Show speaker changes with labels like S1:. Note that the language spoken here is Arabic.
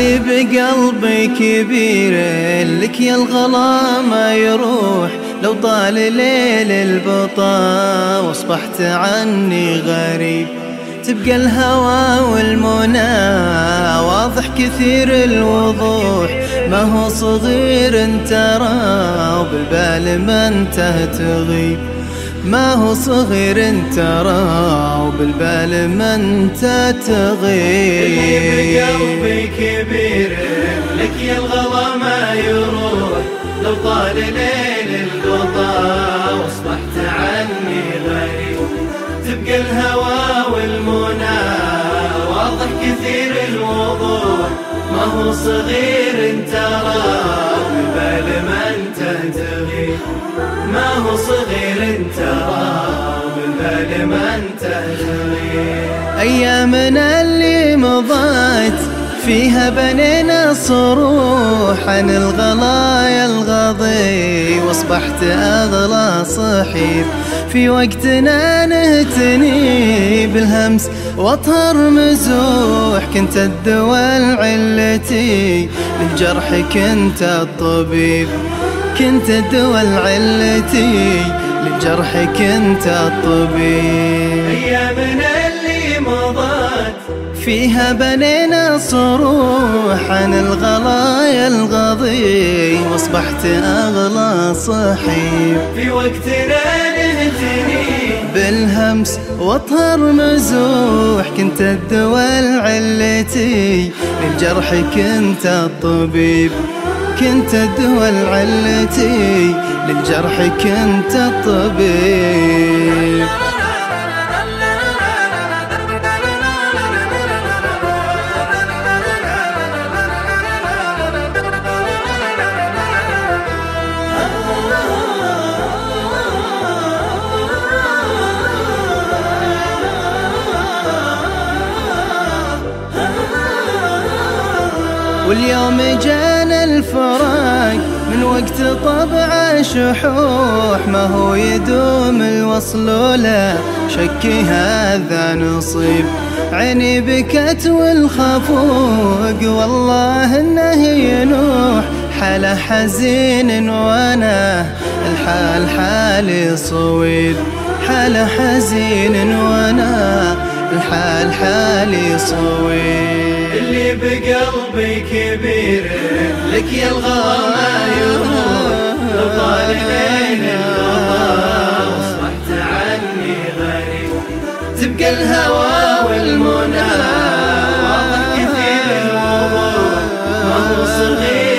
S1: اللي بقلبي كبير لك يا الغلا ما يروح، لو طال ليل البطا واصبحت عني غريب. تبقى الهوى والمنى واضح كثير الوضوح، ما هو صغير ترى وبالبال ما انت تغيب. ما هو صغير ترى وبالبال ما انت تغيب.
S2: اللي بقلبي كبير لك يا الغلا ما يروح، لو طال ليل البطا واصبحت عني غريب. تبقى الهوى والمنى واضح كثير الوضوح، ما هو صغير ترى وبالبال ما انت تغيب. ما هو صغير ترى وبالبال ما انت تغيب.
S1: أيامنا اللي مضت فيها بنينا صروح عن الغلايا الغضي، واصبحت أغلى صحيف. في وقتنا نهتني بالهمس واطهر مزوح، كنت الدواء علتي للجرح كنت الطبيب. كنت الدواء علتي للجرح كنت الطبيب.
S2: أيامنا اللي مضت
S1: فيها بنينا صروح عن الغلايا الغضي، واصبحت أغلى صحيب.
S2: في وقتنا نهتني
S1: بالهمس واطهر مزوح، كنت الدواء علتي للجرح كنت الطبيب. كنت الدواء علتي للجرح كنت الطبيب. واليوم جانا الفراق من وقت طبع شحوح، ما هو يدوم الوصل ولا شكي هذا نصيب. عيني بكت والخفوق والله انه ينوح، حاله حزين وانا الحال حالي صويب. حاله حزين وانا الحال حالي صويب.
S2: اللي بقلبي كبير لك يا الغلا ما يروح، لو طال ليل البطا واصبحت عني غريب. تبقى الهوى والمنى واضح كثير الوضوح، ما هو صغير